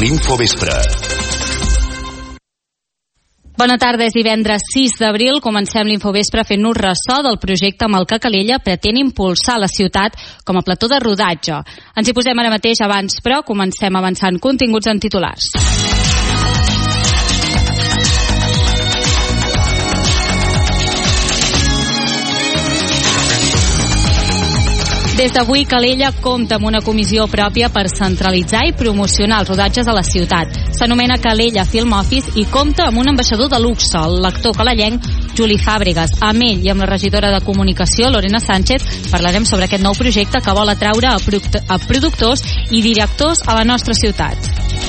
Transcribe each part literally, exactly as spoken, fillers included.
L'Infovespre. Bona tarda, és divendres sis d'abril. Comencem l'Infovespre fent-nos ressò del projecte amb el que Calella pretén impulsar la ciutat com a plató de rodatge. Ens hi posem ara mateix abans, però comencem avançant continguts en titulars. Des d'avui, Calella compta amb una comissió pròpia per centralitzar i promocionar els rodatges a la ciutat. S'anomena Calella Film Office i compta amb un ambaixador de luxe, l'actor calellenc Juli Fàbregas. Amb ell i amb la regidora de Comunicació, Lorena Sánchez, parlarem sobre aquest nou projecte que vol atraure a, product- a productors i directors a la nostra ciutat.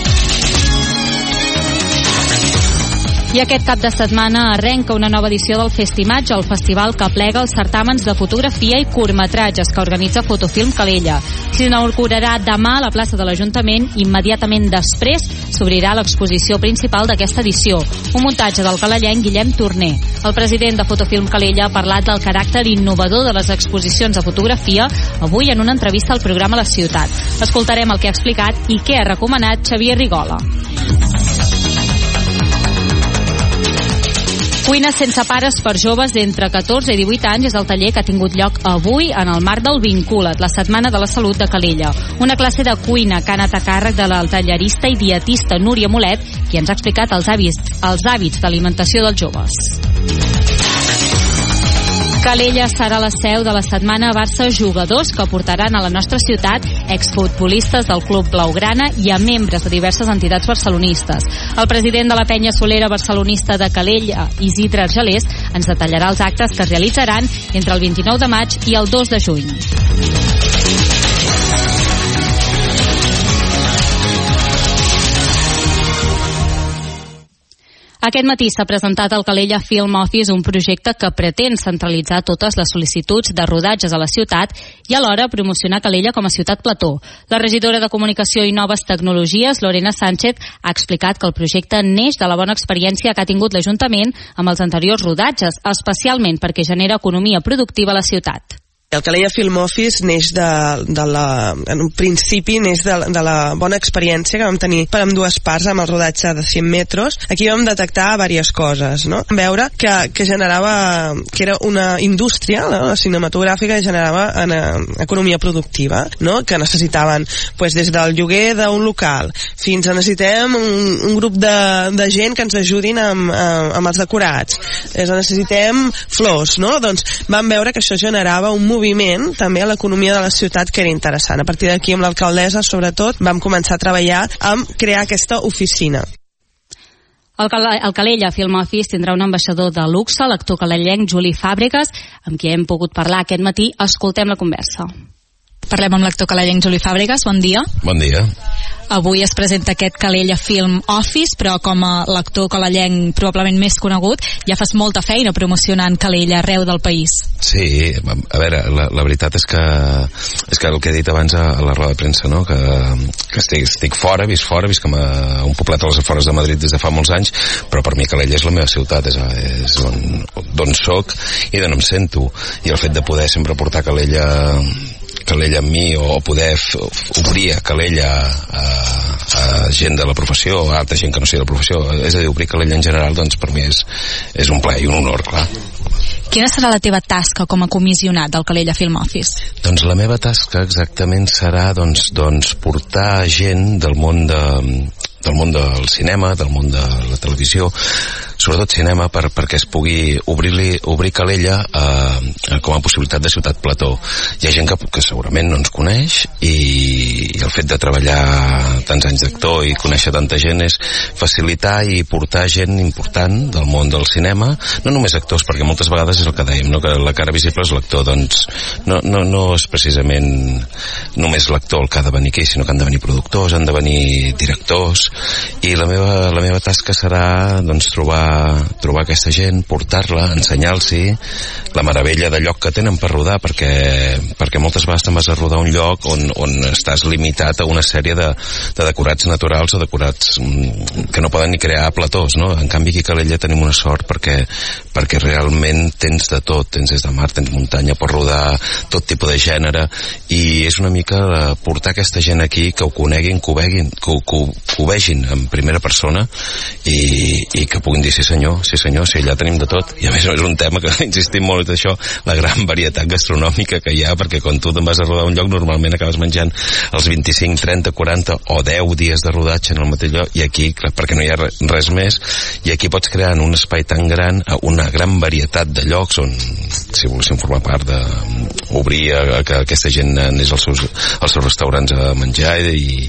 I aquest cap de setmana arrenca una nova edició del Festimatge, el festival que plega els certàmens de fotografia i curtmetratges que organitza Fotofilm Calella. S'inaugurarà demà a la plaça de l'Ajuntament. Immediatament després s'obrirà l'exposició principal d'aquesta edició, un muntatge del calellenc Guillem Torner. El president de Fotofilm Calella ha parlat del caràcter innovador de les exposicions de fotografia avui en una entrevista al programa La Ciutat. Escoltarem el que ha explicat i què ha recomanat Xavier Rigola. Cuines sense pares per joves d'entre catorze i divuit anys és el taller que ha tingut lloc avui en el marc del Vincula't, la Setmana de la Salut de Calella. Una classe de cuina que ha anat a càrrec de la tallerista i dietista Núria Molet, qui ens ha explicat els hàbits, els hàbits d'alimentació dels joves. Calella serà la seu de la setmana Barça Jugadors, que portaran a la nostra ciutat exfutbolistes del Club Blaugrana i a membres de diverses entitats barcelonistes. El president de la penya solera barcelonista de Calella, Isidre Argelers, ens detallarà els actes que es realitzaran entre el vint-i-nou de maig i el dos de juny. Aquest matí s'ha presentat al Calella Film Office un projecte que pretén centralitzar totes les sol·licituds de rodatges a la ciutat i alhora promocionar Calella com a ciutat plató. La regidora de Comunicació i Noves Tecnologies, Lorena Sánchez, ha explicat que el projecte neix de la bona experiència que ha tingut l'Ajuntament amb els anteriors rodatges, especialment perquè genera economia productiva a la ciutat. El Calella Film Office neix de, de la, en un principi neix de, de la bona experiència que vam tenir per ambdues parts amb el rodatge de cent metres. Aquí vam detectar diverses coses, no? Vam veure que, que generava, que era una indústria, no? La cinematogràfica, que generava una economia productiva, no? Que necessitaven pues, des del lloguer d'un local fins a necessitem un, un grup de, de gent que ens ajudin amb, amb els decorats. Necessitem flors, no? Doncs vam veure que això generava un moviment també a l'economia de la ciutat que era interessant. A partir d'aquí, amb l'alcaldessa, sobretot, vam començar a treballar amb crear aquesta oficina. El, Cal el Calella Film Office tindrà un ambaixador de luxe, l'actor calellenc Juli Fàbregas, amb qui hem pogut parlar aquest matí. Escoltem la conversa. Parlem amb l'actor calellenc Juli Fàbregas. Bon dia. Bon dia. Avui es presenta aquest Calella Film Office, però com a l'actor calellenc probablement més conegut, ja fas molta feina promocionant Calella arreu del país. Sí, a veure, la, la veritat és que és que el que he dit abans a, a la roda de premsa, no? que, que estic, estic fora, visc fora, visc com a un poblet a les afores de Madrid des de fa molts anys, però per mi Calella és la meva ciutat, és, és d'on soc i d'on em sento, i el fet de poder sempre portar Calella Calella amb mi o poder obrir a Calella a, a gent de la professió, a altra gent que no sigui de la professió, és a dir, obrir Calella en general, doncs per mi és, és un plaer i un honor, clar. Quina serà la teva tasca com a comissionat del Calella Film Office? Doncs la meva tasca exactament serà doncs, doncs portar gent del món de, del món del cinema, del món de la televisió, sobretot cinema, per, perquè es pugui obrir, obrir Calella eh, com a possibilitat de ciutat plató. Hi ha gent que, que segurament no ens coneix i, i el fet de treballar tants anys d'actor i conèixer tanta gent és facilitar i portar gent important del món del cinema, no només actors, perquè moltes vegades és el que dèiem, no? Que la cara visible és l'actor, doncs no, no, no és precisament només l'actor el que ha de venir aquí, sinó que han de venir productors, han de venir directors, i la meva, la meva tasca serà doncs trobar trobar, trobar aquesta gent, portar-la, ensenyar-los la meravella de lloc que tenen per rodar, perquè, perquè moltes vegades te'n vas a rodar un lloc on, on estàs limitat a una sèrie de, de decorats naturals o decorats mm, que no poden ni crear platós, no? En canvi aquí a Calella tenim una sort perquè, perquè realment tens de tot, tens des de mar, tens muntanya, pots rodar tot tipus de gènere, i és una mica portar aquesta gent aquí, que ho coneguin, que ho veguin, que ho, que ho, que ho vegin en primera persona i, i que puguin dir sí senyor, sí senyor, sí, allà tenim de tot. I a més és un tema que insistim molt d'això, la gran varietat gastronòmica que hi ha, perquè quan tu te'n vas a rodar un lloc normalment acabes menjant els vint-i-cinc, trenta, quaranta o deu dies de rodatge en el mateix lloc, i aquí, clar, perquè no hi ha res més, i aquí pots crear en un espai tan gran una gran varietat de llocs on, si volguéssim formar part de obrir a, a que aquesta gent anés als seus, als seus restaurants a menjar, i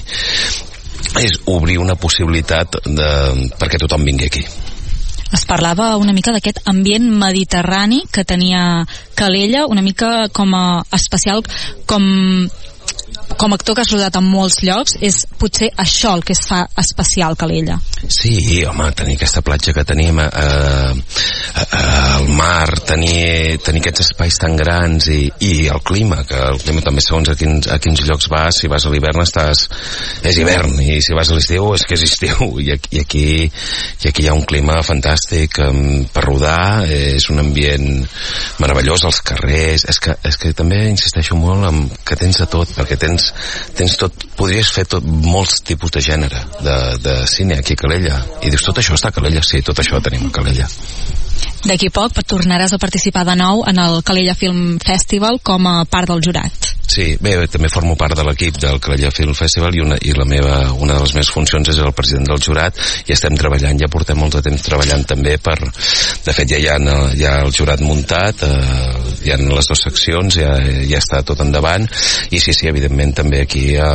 és obrir una possibilitat de, perquè tothom vingui aquí. Es parlava una mica d'aquest ambient mediterrani que tenia Calella, una mica com a especial, com com a actor que has rodat en molts llocs, és potser això el que es fa especial Calella. Sí, home, tenir aquesta platja que tenim, eh, eh, el mar, tenir, tenir aquests espais tan grans, i, i el clima, que el clima també segons a quins, a quins llocs vas, si vas a l'hivern estàs, és hivern, i si vas a l'estiu és que és estiu, i aquí, i aquí, i aquí hi ha un clima fantàstic per rodar, és un ambient meravellós, els carrers, és que, és que també insisteixo molt en que tens de tot, perquè tens tens tot, podries fer tot, molts tipus de gènere de, de cine aquí a Calella, i dius, tot això està a Calella? Sí, tot això tenim a Calella. D'aquí poc tornaràs a participar de nou en el Calella Film Festival com a part del jurat. Sí, bé, també formo part de l'equip del Calella Film Festival, i, una, i la meva, una de les meves funcions és el president del jurat, i estem treballant, ja portem molt de temps treballant també per, de fet ja hi ha, hi ha el jurat muntat, eh, hi ha les dues seccions, ja, ja està tot endavant, i sí, sí, evidentment també aquí a,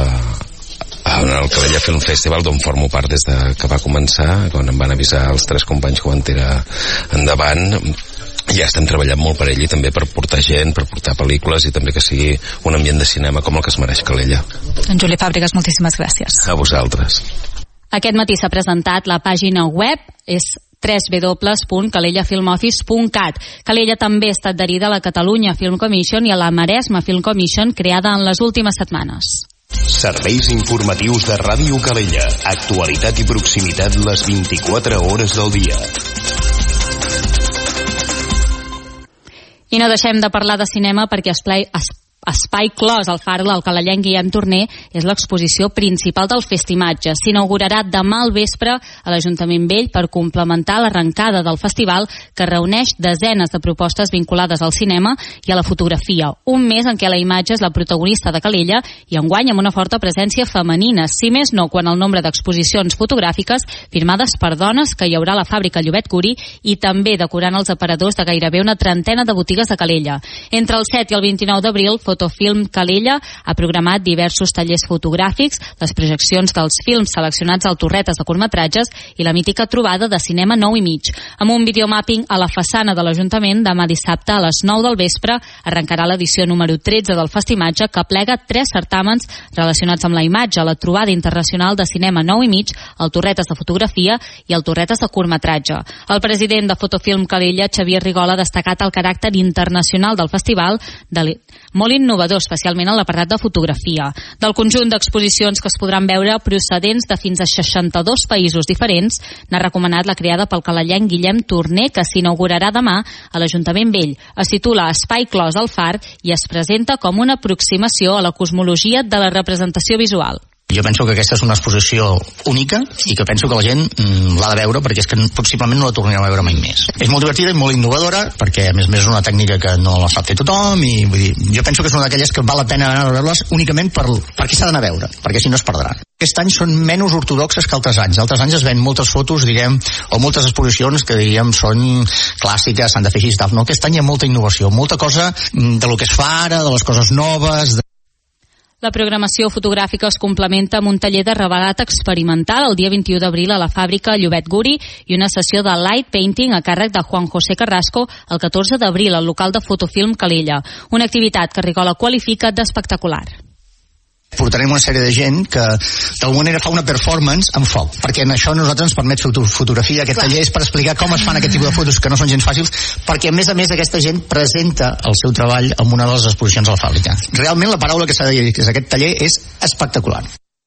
en el Calella Film Festival, d'on formo part des de que va començar, quan em van avisar els tres companys que ho van tirar endavant. Ja estem treballant molt per ell, i també per portar gent, per portar pel·lícules, i també que sigui un ambient de cinema com el que es mereix Calella. En Juli Fàbregas, moltíssimes gràcies. A vosaltres. Aquest matí s'ha presentat la pàgina web, és w w w punt calella film office punt cat. Calella també està adherida a la Catalunya Film Commission i a la Maresme Film Commission, creada en les últimes setmanes. Serveis informatius de Ràdio Calella. Actualitat i proximitat les vint-i-quatre hores del dia. I no deixem de parlar de cinema perquè Esplai, es, Espai Clos al Far del calellenc Guillem Torner és l'exposició principal del Festimatge. S'inaugurarà demà al vespre a l'Ajuntament Vell per complementar l'arrencada del festival, que reuneix desenes de propostes vinculades al cinema i a la fotografia. Un mes en què la imatge és la protagonista de Calella, i enguany amb una forta presència femenina, si més no quan el nombre d'exposicions fotogràfiques firmades per dones que hi haurà a la fàbrica Llobet Curi, i també decorant els aparadors de gairebé una trentena de botigues de Calella. Entre el set i el vint-i-nou d'abril, Fotofilm Calella ha programat diversos tallers fotogràfics, les projeccions dels films seleccionats al Torretes de curtmetratges i la mítica trobada de cinema nou i mig. Amb un videomàpping a la façana de l'Ajuntament, demà dissabte a les nou del vespre arrencarà l'edició número tretze del Festimatge, que plega tres certàmens relacionats amb la imatge, la trobada internacional de cinema nou i mig, el Torretes de fotografia i el Torretes de curtmetratge. El president de Fotofilm Calella, Xavier Rigol, ha destacat el caràcter internacional del festival, de molt innovador, especialment en l'apartat de fotografia. Del conjunt d'exposicions que es podran veure procedents de fins a seixanta-dos països diferents, n'ha recomanat la creada pel calellenc Guillem Torner, que s'inaugurarà demà a l'Ajuntament Vell. Es titula Espai Clos al Far i es presenta com una aproximació a la cosmologia de la representació visual. Jo penso que aquesta és una exposició única i que penso que la gent mm, l'ha de veure, perquè és que possiblement no la tornarem a veure mai més. És molt divertida i molt innovadora, perquè a més a més és una tècnica que no la sap fer tothom, i vull dir, jo penso que és una d'aquelles que val la pena anar a veure-les únicament per, perquè s'ha d'anar a veure, perquè si no es perdran. Aquest any són menys ortodoxes que altres anys. Altres anys es ven moltes fotos, diguem, o moltes exposicions que, diríem, són clàssiques, s'han de fer així i tal. No, aquest any hi ha molta innovació, molta cosa de lo que es fa ara, de les coses noves, de... La programació fotogràfica es complementa amb un taller de revelat experimental el dia vint-i-u d'abril a la fàbrica Llobet Guri i una sessió de light painting a càrrec de Juan José Carrasco el catorze d'abril al local de Fotofilm Calella. Una activitat que Rigol qualifica d'espectacular. Portem portarem una sèrie de gent que d'alguna manera fa una performance amb foc, perquè en això a nosaltres ens permet fer fotografia. Aquest taller és per explicar com es fan aquest tipus de fotos que no són gens fàcils, perquè a més a més aquesta gent presenta el seu treball en una de les exposicions a la fàbrica. Realment la paraula que s'ha de dir que és aquest taller és espectacular.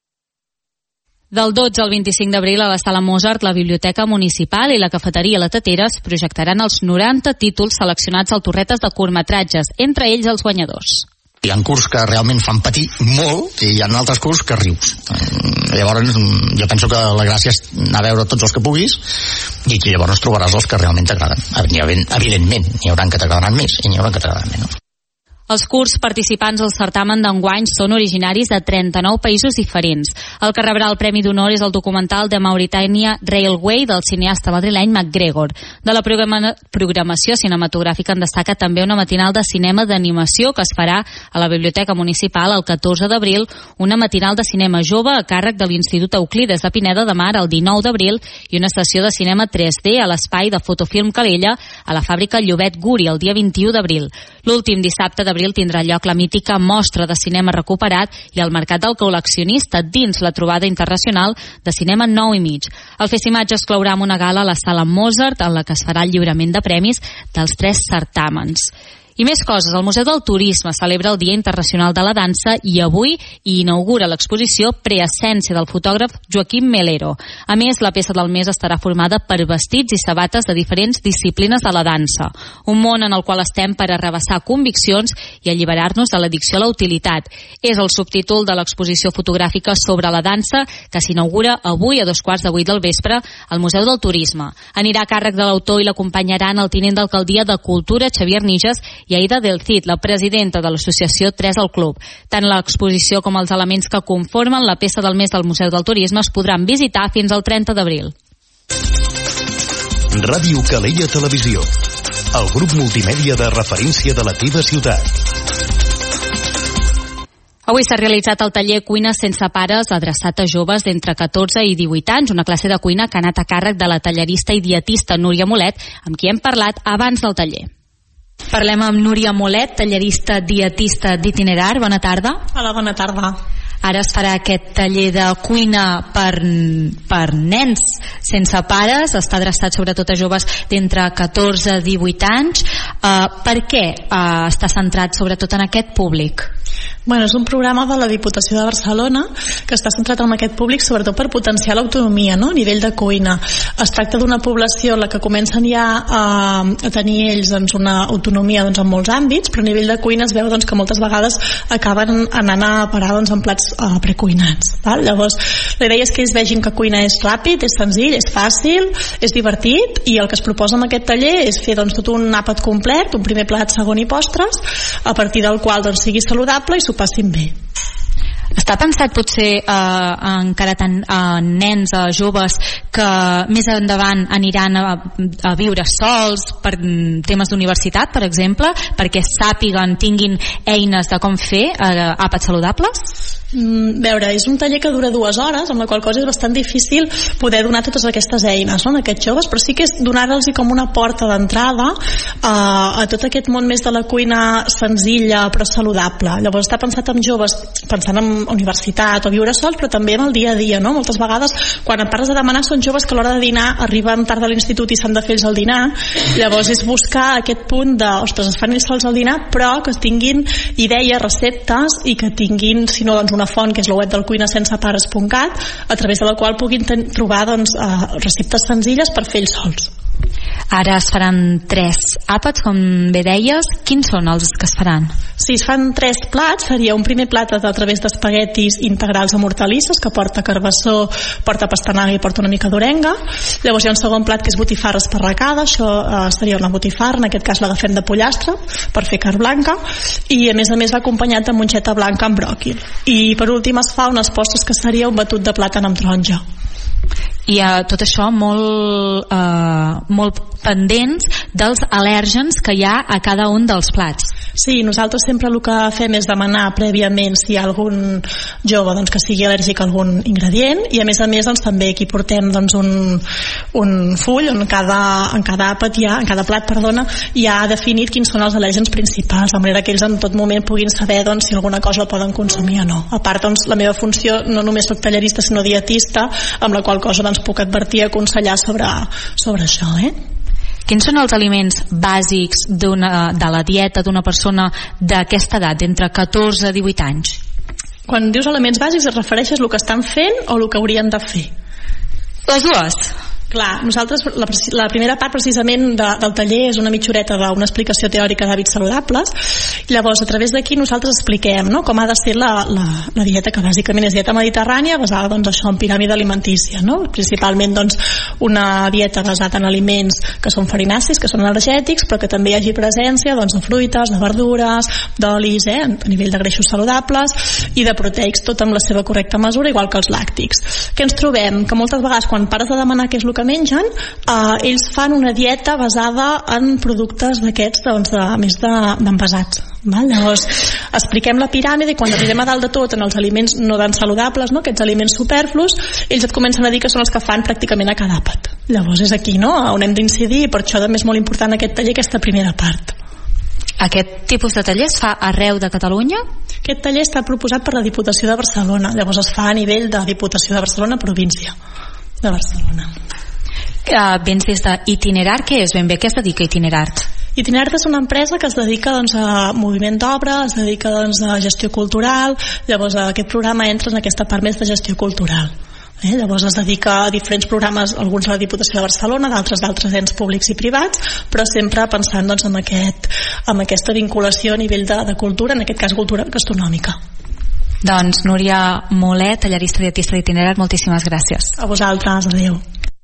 Del dotze al vint-i-cinc d'abril a la Sala Mozart, la Biblioteca Municipal i la Cafeteria La Tateres projectaran els noranta títols seleccionats al Torretes de curtmetratges, entre ells els guanyadors. Hi ha curs que realment fan patir molt i hi ha altres curs que rius. Llavors jo penso que la gràcia és anar a veure tots els que puguis i que llavors trobaràs els que realment t'agraden. Evidentment, n'hi haurà que t'agradaran més i n'hi haurà que t'agradaran menys. Els curts participants al certamen d'enguany són originaris de trenta-nou països diferents. El que rebrà el Premi d'Honor és el documental de Mauritania Railway del cineasta madrileny MacGregor. De la programa programació cinematogràfica en destaca també una matinal de cinema d'animació que es farà a la Biblioteca Municipal el catorze d'abril, una matinal de cinema jove a càrrec de l'Institut Euclides de Pineda de Mar el dinou d'abril i una sessió de cinema tres D a l'espai de Fotofilm Calella a la fàbrica Llobet Guri el dia vint-i-u d'abril. L'últim dissabte de abril tindrà lloc la mítica mostra de cinema recuperat i el mercat del col·leccionista dins la trobada internacional de cinema nou i mig. El Festimatge es clourà amb una gala a la Sala Mozart en la que es farà el lliurament de premis dels tres certàmens. I més coses, el Museu del Turisme celebra el Dia Internacional de la Dansa i avui hi inaugura l'exposició Preessència del fotògraf Joaquim Melero. A més, la peça del mes estarà formada per vestits i sabates de diferents disciplines de la dansa. Un món en el qual estem per arrabassar conviccions i alliberar-nos de l'addicció a la utilitat. És el subtítol de l'exposició fotogràfica sobre la dansa que s'inaugura avui a dos quarts de vuit del vespre al Museu del Turisme. Anirà a càrrec de l'autor i l'acompanyaran el tinent d'alcaldia de Cultura, Xavier Nijas, i Aida Del Cid, la presidenta de l'associació tres al Club. Tant l'exposició com els elements que conformen la peça del mes del Museu del Turisme es podran visitar fins al trenta d'abril. Ràdio Calella Televisió, el grup multimèdia de referència de la teva ciutat. Avui s'ha realitzat el taller Cuina sense pares adreçat a joves d'entre catorze i divuit anys, una classe de cuina que ha anat a càrrec de la tallerista i dietista Núria Molet, amb qui hem parlat abans del taller. Parlem amb Núria Molet, tallerista dietista d'Itinerar. Bona tarda. Hola, bona tarda. Ara es farà aquest taller de cuina per, per nens sense pares, està adreçat sobretot a joves d'entre catorze i divuit anys. Uh, per què uh, està centrat sobretot en aquest públic? Bueno, és un programa de la Diputació de Barcelona que està centrat en aquest públic sobretot per potenciar l'autonomia, no?, a nivell de cuina. Es tracta d'una població en la que comencen ja a, a tenir ells doncs, una autonomia doncs, en molts àmbits, però a nivell de cuina es veu doncs, que moltes vegades acaben anant a parar doncs, en plats uh, precuinats. Val? Llavors, la idea és que ells vegin que cuina és ràpid, és senzill, és fàcil, és divertit, i el que es proposa en aquest taller és fer doncs, tot un àpat complet, un primer plat, segon i postres, a partir del qual doncs, sigui saludable i s'ho passin bé. Està pensat potser eh, encara tant a eh, nens, a eh, joves que més endavant aniran a, a viure sols per temes d'universitat, per exemple, perquè sàpiguen, tinguin eines de com fer eh, àpats saludables? Mm, veure, és un taller que dura dues hores, amb la qual cosa és bastant difícil poder donar totes aquestes eines, no?, a aquests joves, però sí que és donar-los com una porta d'entrada eh, a tot aquest món més de la cuina senzilla però saludable. Llavors està pensat en joves pensant en universitat o viure sols, però també en el dia a dia, no? Moltes vegades quan em parles de demanar són joves que a l'hora de dinar arriben tard a l'institut i s'han de fer ells el dinar. Llavors és buscar aquest punt de, ostres, es fan ells sols el dinar, però que tinguin idees, receptes, i que tinguin, si no, doncs una font que és la web del cuina sense pares punt cat, a través de la qual puguin ten- trobar doncs, uh, receptes senzilles per fer ells sols. Ara es faran tres àpats, com bé deies. Quins són els que es faran? Si es fan tres plats, seria un primer plat a través d'espaguetis integrals amb hortalisses, que porta carbassó, porta pastanaga i porta una mica d'orenga. Llavors hi ha un segon plat que és botifarra esparracada, això eh, seria una botifarra, en aquest cas l'agafem de pollastre per fer carn blanca, i a més a més va acompanyat de monxeta blanca amb bròquil. I per últim es fa unes postres que seria un batut de plàtan amb taronja. I uh, tot això molt, uh, molt pendents dels al·lèrgens que hi ha a cada un dels plats. Sí, nosaltres sempre el que fem és demanar prèviament si hi ha algun jove doncs, que sigui al·lèrgic a algun ingredient, i a més a més doncs, també aquí portem doncs, un, un full on cada, en cada àpat hi ha, en cada plat perdona, hi ha definit quins són els al·lèrgens principals, de manera que ells en tot moment puguin saber doncs, si alguna cosa la poden consumir o no. A part, doncs, la meva funció no només soc tallerista sinó dietista, amb la qual cosa doncs, puc advertir i aconsellar sobre, sobre això, eh? Quins són els aliments bàsics d'una, de la dieta d'una persona d'aquesta edat, entre catorze i divuit anys? Quan dius elements bàsics et refereixes al que estan fent o el que haurien de fer? Les dues. Clar, nosaltres, la, la primera part precisament de, del taller és una mitjoreta d'una explicació teòrica d'hàbits saludables, i llavors a través d'aquí nosaltres expliquem, no?, com ha de ser la, la, la dieta, que bàsicament és dieta mediterrània basada doncs, això, en piràmide alimentícia, no? Principalment doncs, una dieta basada en aliments que són farinacis, que són energètics, però que també hi hagi presència doncs, de fruites, de verdures, d'olis, eh, a nivell de greixos saludables i de proteics, tot amb la seva correcta mesura, igual que els làctics. Què ens trobem? Que moltes vegades quan pares de demanar què és el que mengen, eh, ells fan una dieta basada en productes d'aquests doncs, de, més d'envasats. Val? Llavors expliquem la piràmide i quan arribem a dalt de tot en els aliments no tan saludables, no? Aquests aliments superflus, ells et comencen a dir que són els que fan pràcticament a cada àpat. Llavors és aquí, no?, on hem d'incidir, i per això també és molt important aquest taller, aquesta primera part. Aquest tipus de taller es fa arreu de Catalunya? Aquest taller està proposat per la Diputació de Barcelona, llavors es fa a nivell de Diputació de Barcelona, província de Barcelona. Uh, vens des d'Itinerart, què és ben bé? Què es dedica a Itinerart? Itinerart és una empresa que es dedica doncs, a moviment d'obra, es dedica doncs, a gestió cultural, llavors aquest programa entra en aquesta part més de gestió cultural. Eh? Llavors es dedica a diferents programes, alguns a la Diputació de Barcelona, d'altres d'altres ens públics i privats, però sempre pensant doncs, en, aquest, en aquesta vinculació a nivell de, de cultura, en aquest cas cultura gastronòmica. Doncs Núria Molet, tallerista dietista d'Itinerart, moltíssimes gràcies. A vosaltres, adeu.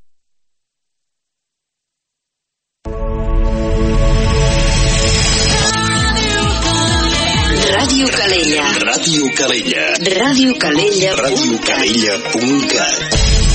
Ràdio Calella. Ràdio Calella. Ràdio Calella. Ràdio Calella punt cat.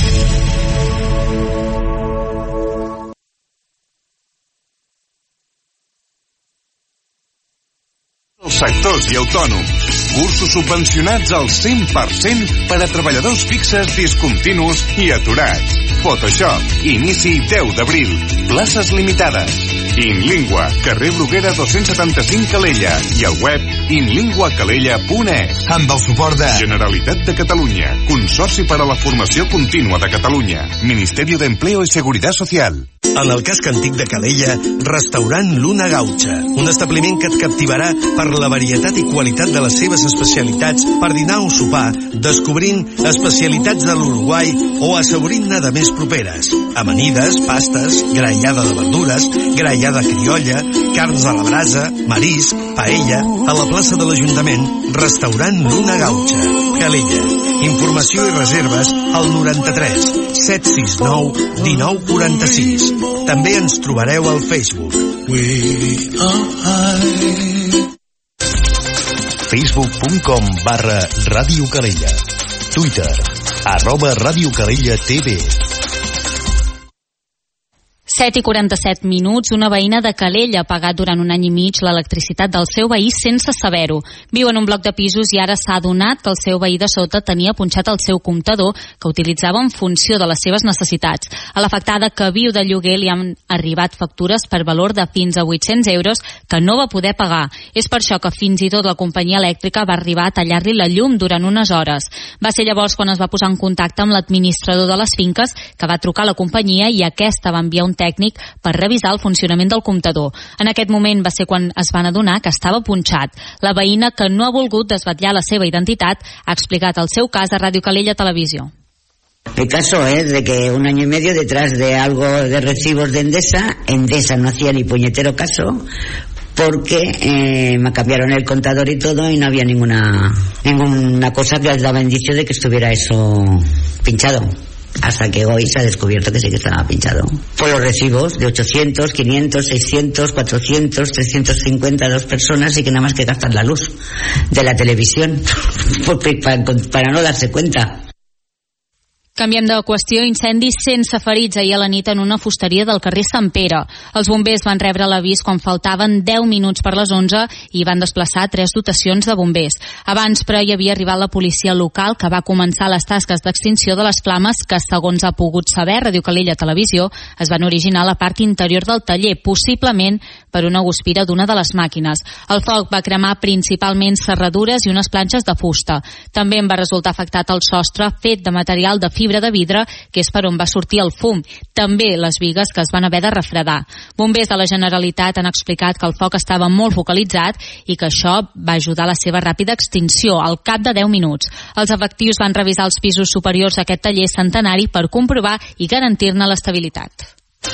Els sectors i autònoms. Cursos subvencionats al cent per cent per a treballadors fixes, discontinus i aturats. Photoshop. Inici deu d'abril. Places limitades. Inlingua, carrer Bruguera dos-cents setanta-cinc Calella i al web inlinguacalella punt es. Amb el suport de Generalitat de Catalunya, Consorci per a la Formació Contínua de Catalunya, Ministerio de Empleo y Seguridad Social. En el casc antic de Calella, restaurant Luna Gaucha, un establiment que et captivarà per la varietat i qualitat de les seves especialitats per dinar o sopar, descobrint especialitats de l'Uruguai o assaborint-ne de més properes. Amanides, pastes, grallada de verdures, grallada criolla, carns a la brasa, marisc, paella, a la plaça de l'Ajuntament, restaurant Luna Gaucha, Calella. Informació i reserves al noranta-tres set sis nou dinou quaranta-sis. També ens trobareu al Facebook. Facebook punt com barra Ràdio Calella. Twitter, arroba Ràdio Calella T V. set i quaranta-set minuts, una veïna de Calella ha pagat durant un any i mig l'electricitat del seu veí sense saber-ho. Viu en un bloc de pisos i ara s'ha adonat que el seu veí de sota tenia punxat el seu comptador que utilitzava en funció de les seves necessitats. A l'afectada, que viu de lloguer, li han arribat factures per valor de fins a vuit-cents euros que no va poder pagar. És per això que fins i tot la companyia elèctrica va arribar a tallar-li la llum durant unes hores. Va ser llavors quan es va posar en contacte amb l'administrador de les finques, que va trucar a la companyia i aquesta va enviar un tècnic per revisar el funcionament del comptador. En aquest moment va ser quan es van adonar que estava punxat. La veïna, que no ha volgut desvetllar la seva identitat, ha explicat el seu cas a Ràdio Calella Televisió. El caso es de que un año y medio detrás de algo de recibos de Endesa, Endesa no hacía ni puñetero caso, porque eh, me cambiaron el contador y todo y no había ninguna ninguna cosa que les daba indicio de que estuviera eso pinchado. Hasta que hoy se ha descubierto que sí que estaba pinchado. Por los recibos de ochocientos, quinientos, seiscientos, cuatrocientos, trescientos cincuenta, dos personas y que nada más que gastan la luz de la televisión para, para no darse cuenta. Canviem de qüestió, incendis sense ferits ahir a la nit en una fusteria del carrer Sant Pere. Els bombers van rebre l'avís quan faltaven deu minuts per les onze i van desplaçar tres dotacions de bombers. Abans, però, hi havia arribat la policia local que va començar les tasques d'extinció de les flames que, segons ha pogut saber Radio Calella Televisió, es van originar a la part interior del taller, possiblement per una guspira d'una de les màquines. El foc va cremar principalment serradures i unes planxes de fusta. També en va resultar afectat el sostre fet de material de fibra de vidre, que és per on va sortir el fum. També les bigues que es van haver de refredar. Bombers de la Generalitat han explicat que el foc estava molt focalitzat i que això va ajudar a la seva ràpida extinció al cap de deu minuts. Els efectius van revisar els pisos superiors a aquest taller centenari per comprovar i garantir-ne l'estabilitat.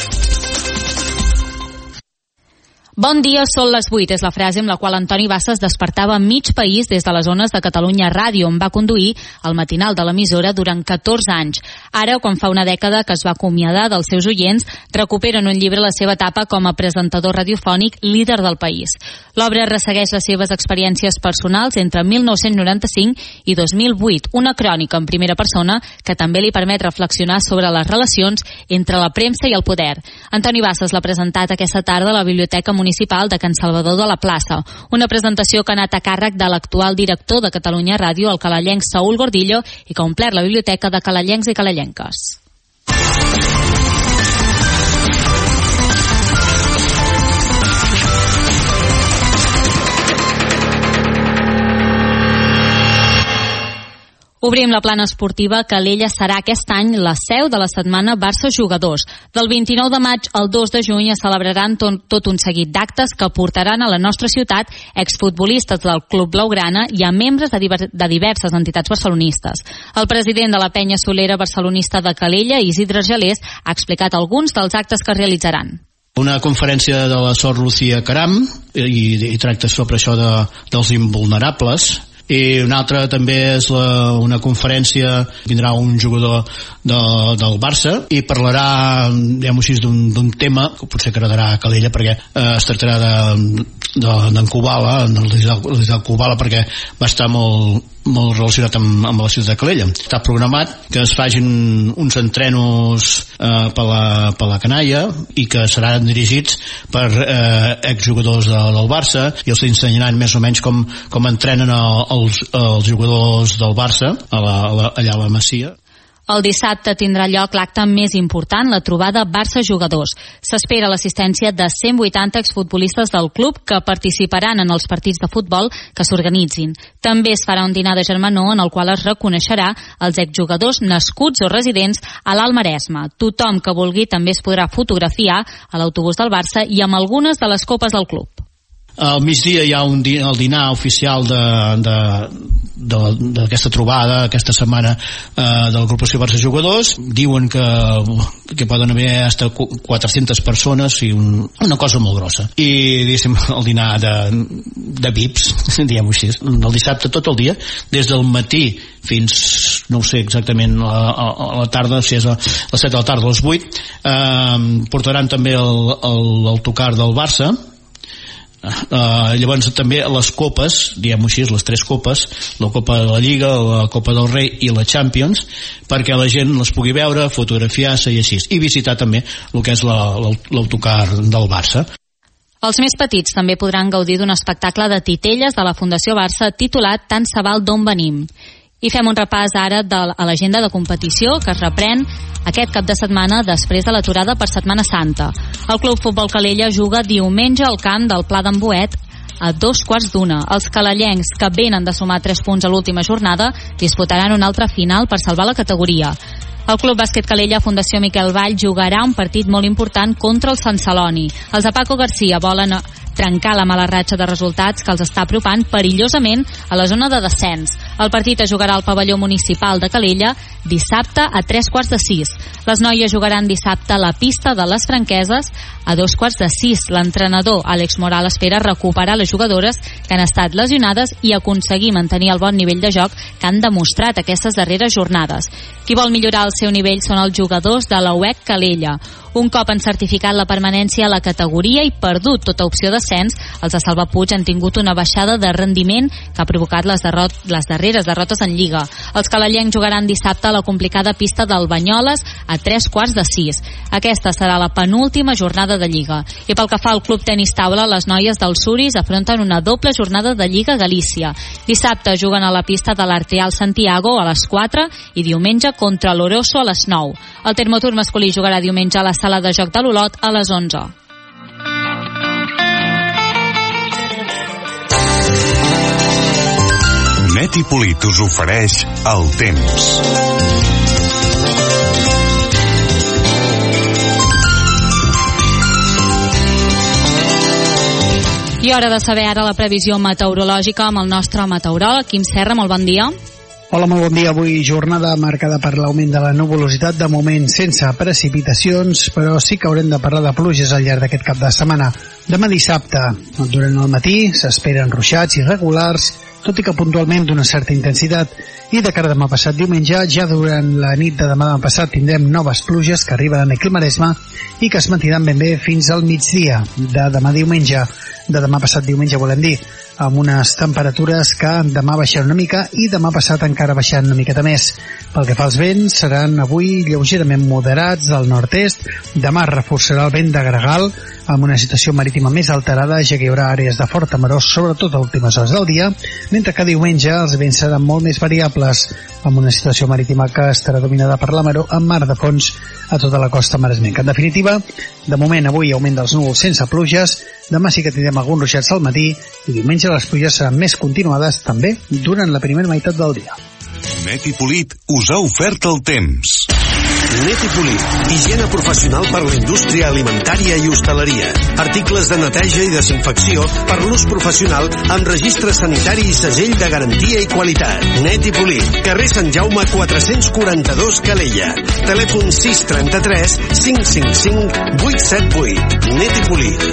Bon dia, són les vuit, és la frase amb la qual Antoni Bassas despertava mig país des de les zones de Catalunya Ràdio, on va conduir el matinal de l'emissora durant catorze anys. Ara, quan fa una dècada que es va acomiadar dels seus oients, recupera en un llibre la seva etapa com a presentador radiofònic líder del país. L'obra ressegueix les seves experiències personals entre mil nou-cents noranta-cinc i dos mil vuit, una crònica en primera persona que també li permet reflexionar sobre les relacions entre la premsa i el poder. Antoni Bassas l'ha presentat aquesta tarda a la Biblioteca Municipal de Can Salvador de la Plaça, una presentació que ha anat a càrrec de l'actual director de Catalunya Ràdio, el calellenc Saúl Gordillo, i que ha omplert la biblioteca de calellencs i calellenques. Obrim la plana esportiva. Calella serà aquest any la seu de la setmana Barça Jugadors. Del vint-i-nou de maig al dos de juny es celebraran tot, tot un seguit d'actes que portaran a la nostra ciutat exfutbolistes del Club Blaugrana i a membres de, diver, de diverses entitats barcelonistes. El president de la penya solera barcelonista de Calella, Isidre Argelers, ha explicat alguns dels actes que es realitzaran. Una conferència de la Sor Lucía Caram i, i tracta sobre això de, dels invulnerables. I una altra també és la, una conferència, vindrà un jugador de, del Barça i parlarà, diguem-ho així, d'un tema que potser agradarà a Calella, perquè eh, es tractarà de, de, d'en Kubala, d'en Kubala, perquè va estar molt, molt relacionat amb, amb la ciutat de Calella. Està programat que es facin uns entrenos eh, per, la, per la canalla i que seran dirigits per eh, exjugadors de, del Barça i els ensenyaran més o menys com, com entrenen el, els, els jugadors del Barça a la, a la, allà a la Masia. El dissabte tindrà lloc l'acte més important, la trobada Barça-Jugadors. S'espera l'assistència de cent vuitanta exfutbolistes del club que participaran en els partits de futbol que s'organitzin. També es farà un dinar de germanor en el qual es reconeixerà els exjugadors nascuts o residents a l'Alt Maresme. Tothom que vulgui també es podrà fotografiar a l'autobús del Barça i amb algunes de les copes del club. Al migdia hi ha un di el dinar oficial d'aquesta trobada, aquesta setmana eh, de l'agrupació Barça Jugadors. Diuen que, que poden haver hasta quatre-centes persones i un, una cosa molt grossa. I diguéssim, el dinar de, de V I Ps, diguem-ho així, el dissabte tot el dia, des del matí fins, no ho sé exactament, a, a, a la tarda, si és a les set de la tarda, a les vuit, eh, portaran també el, el, el tocar del Barça. Uh, llavors també les copes, diguem-ho així, les tres copes, la Copa de la Lliga, la Copa del Rei i la Champions, perquè la gent les pugui veure, fotografiar-se i així, i visitar també el que és l'autocar del Barça. Els més petits també podran gaudir d'un espectacle de titelles de la Fundació Barça titulat Tant se val d'on venim. I fem un repàs ara de, a l'agenda de competició que es reprèn aquest cap de setmana després de l'aturada per Setmana Santa. El Club Futbol Calella juga diumenge al camp del Pla d'en Boet a dos quarts d'una. Els calellencs, que venen de sumar tres punts a l'última jornada, disputaran una altra final per salvar la categoria. El Club Bàsquet Calella Fundació Miquel Vall jugarà un partit molt important contra el Sant Celoni. Els de Paco García volen trencar la mala ratxa de resultats que els està apropant perillosament a la zona de descens. El partit es jugarà al pavelló municipal de Calella dissabte a tres quarts de sis. Les noies jugaran dissabte a la pista de les Franqueses a dos quarts de sis. L'entrenador Àlex Moral espera recuperar les jugadores que han estat lesionades i aconseguir mantenir el bon nivell de joc que han demostrat aquestes darreres jornades. Qui vol millorar el seu nivell són els jugadors de la U E C Calella. Un cop han certificat la permanència a la categoria i perdut tota opció d'ascens, els de Salvapuig han tingut una baixada de rendiment que ha provocat les, derrot les darreres derrotes en Lliga. Els calellencs jugaran dissabte a la complicada pista del Banyoles a tres quarts de sis. Aquesta serà la penúltima jornada de Lliga. I pel que fa al Club Tenis Taula, les noies del Suris afronten una doble jornada de Lliga Galícia. Dissabte juguen a la pista de l'Arteal Santiago a les quatre i diumenge contra l'Oroso a les nou. El Termotur masculí jugarà diumenge a la sala de joc de l'Olot a les onze. Net i Polit us ofereix el temps. I hora de saber ara la previsió meteorològica amb el nostre meteoròleg, Quim Serra, molt bon dia. Hola, molt bon dia. Avui jornada marcada per l'augment de la nuvolositat, de moment sense precipitacions, però sí que haurem de parlar de pluges al llarg d'aquest cap de setmana. Demà dissabte, durant el matí, s'esperen ruixats irregulars, tot i que puntualment d'una certa intensitat, i de cara a demà passat diumenge, ja durant la nit de demà passat tindrem noves pluges que arriben aquí al Maresme i que es mantindran ben bé fins al migdia de demà diumenge. De demà passat diumenge volem dir, amb unes temperatures que demà baixaran una mica i demà passat encara baixaran una miqueta més. Pel que fa als vents, seran avui lleugerament moderats del nord-est, demà reforçarà el vent de gregal amb una situació marítima més alterada, ja que hi haurà àrees de fort temorós, sobretot a últimes hores del dia, mentre que diumenge els vents seran molt més variables, amb una situació marítima que estarà dominada per la maró amb mar de fons a tota la costa maresmenca. En definitiva, de moment avui augment dels núvols sense pluges, demà sí que tindrem alguns ruixats al matí i diumenge les pluges seran més continuades també durant la primera meitat del dia. Net i Polit us ha ofert el temps. Net i Polit, higiene professional per la indústria alimentària i hostaleria. Articles de neteja i desinfecció per l'ús professional amb registre sanitari i segell de garantia i qualitat. Net i Polit, carrer Sant Jaume quatre-cents quaranta-dos Calella. Telèfon sis trenta-tres cinc cinc cinc vuit set vuit. Net i Polit.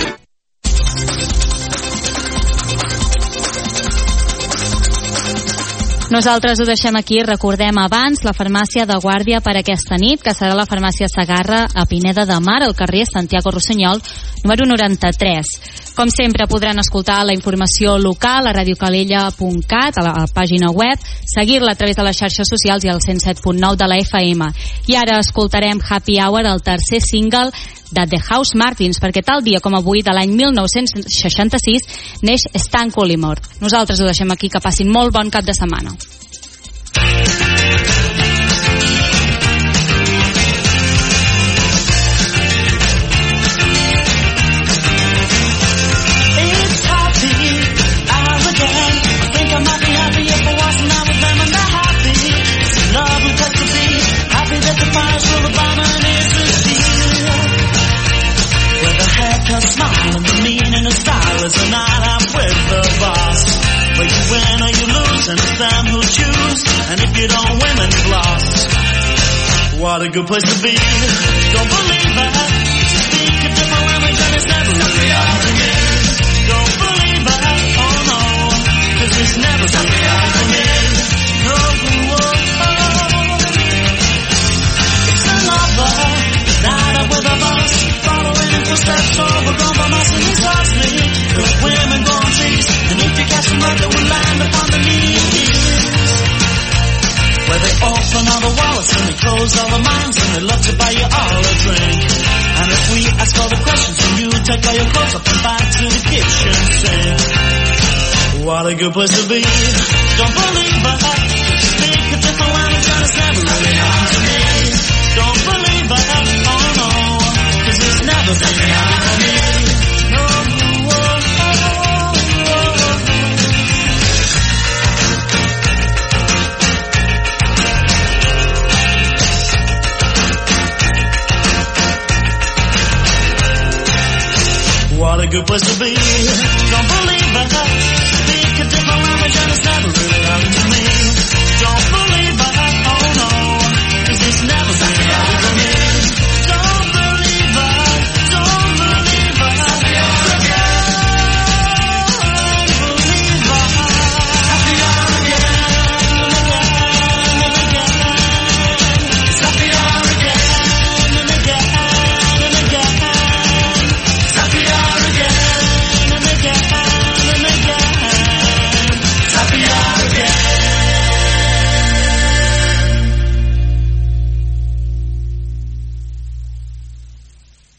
Nosaltres ho deixem aquí. Recordem abans la farmàcia de guàrdia per aquesta nit, que serà la farmàcia Segarra a Pineda de Mar, al carrer Santiago Rossinyol, número noranta-tres. Com sempre podran escoltar la informació local a radiocalella punt cat, a la pàgina web, seguir-la a través de les xarxes socials i al cent set punt nou de la F M. I ara escoltarem Happy Hour, el tercer single de The House Martins, perquè tal dia com avui de l'any mil nou-cents seixanta-sis neix Stan Collymore. Nosaltres ho deixem aquí, que passin molt bon cap de setmana. Smile and the meaning of style is a night out with the boss. But you win or you lose, and it's them who choose. And if you don't win, then you've lost. What a good place to be. Don't believe it. To speak a different language and it's never really hard to me. Don't believe it. Oh no, cause it's never really hard to me. No, oh, oh. It's another night out with a boss. Following in footsteps over compromise and exhaustly. Good women go on trees, and if you catch them right, they will land upon the knees. Where they open all the wallets and they close all the minds, and they love to buy you all a drink. And if we ask all the questions, and you take all your clothes up and back to the kitchen sink. What a good place to be. Don't believe it. Speak a different language and it's never really happened to me. Don't believe it. Oh no. Cause it's never been hard for me. No, oh, oh, oh, oh. What a good place to be. Don't believe it. Speak a different language and it's never really happened to me. Don't believe it. Oh no. Cause it's never been hard for me.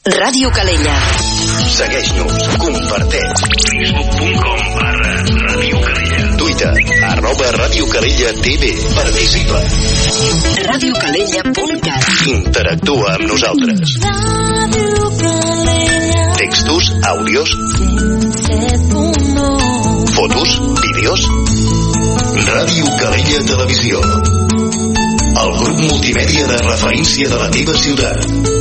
Ràdio Calella. Segueix-nos, comparteix. facebook punt com barra Ràdio Calella. Twitter, arroba Ràdio Calella T V. Participa. ràdio calella punt cat. Interactua amb nosaltres. Textos, àudios, fotos, vídeos. Ràdio Calella Televisió. El grup multimèdia de referència de la teva ciutat.